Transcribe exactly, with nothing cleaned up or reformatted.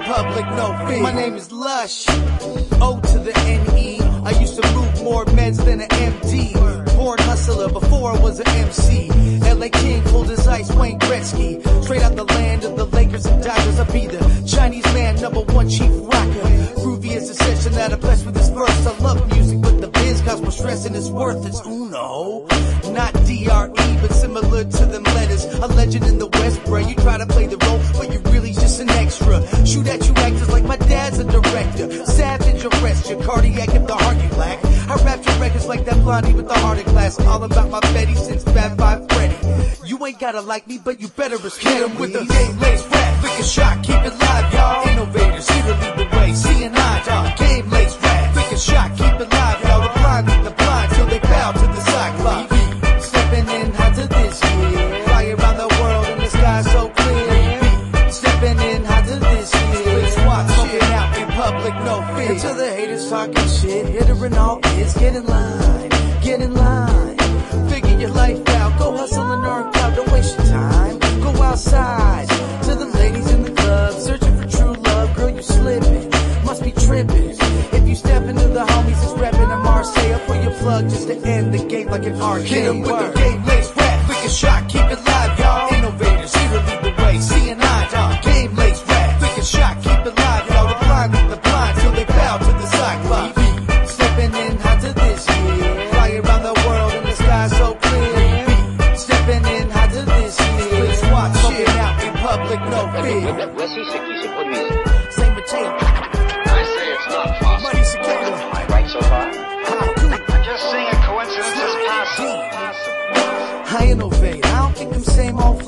public, no fear. My name is Lush, O to the N E. I used to move more meds than an M D. Born hustler before I was an M C. L A King, cold as ice, Wayne Gretzky. Straight out the land of the Lakers and Dodgers. I'll be the Chinese man, number one chief rocker. Groovy as a session that I'm blessed with this verse. I love music, but the biz cause more stress and it's worth it's Uno. Not D R E, but similar to them letters. A legend in the West, bruh. You try to play the role, but you're really just an extra. Shoot at you actors like my dad's a director. Savage arrest your cardiac if the heart you lack. I rap your records like that blondie with the heart in glass. All about my Betty since Fat Five Freddy. You ain't gotta like me, but you better respect him with the game lace rap. Pick a shot, keep it live, y'all. Innovators, here to lead the way. C and I, y'all. Game lace rap. Pick a shot, keep it live, y'all. The blind lead the blind till they bow to the cyclops. Stepping in hot to this year. Fly around the world and the sky so clear. Stepping in hot to this year. Swat smoking out in public, no fear. Until the haters talking shit, hittering all is get in line, get in line. Figure your life out, go hustle and earn clout, don't waste your time. Go outside to the ladies in the club, searching for true love. Girl, you slipping, must be tripping. If you step into the homies, it's repping in Marseille. I'll put your plug just to end the game like an arcade. Hit 'em with the game lace rap, pick a shot, keep it live, y'all. Innovators, here to lead the way. C and I, y'all. Game lace rap, pick a shot, keep it live, y'all. The blind lead the blind till they bow to the cyclops. Stepping in hot to this year. Fly around the world and the sky so clear. Stepping in hot to this year. Swat smoking out in public, no fear. Voici ce qui se produit. Say Mateo. I say it's not possible. Money Cicada. Am I right so far? How could I'm just saying coincidence is possible. I innovate. I don't think I'm same old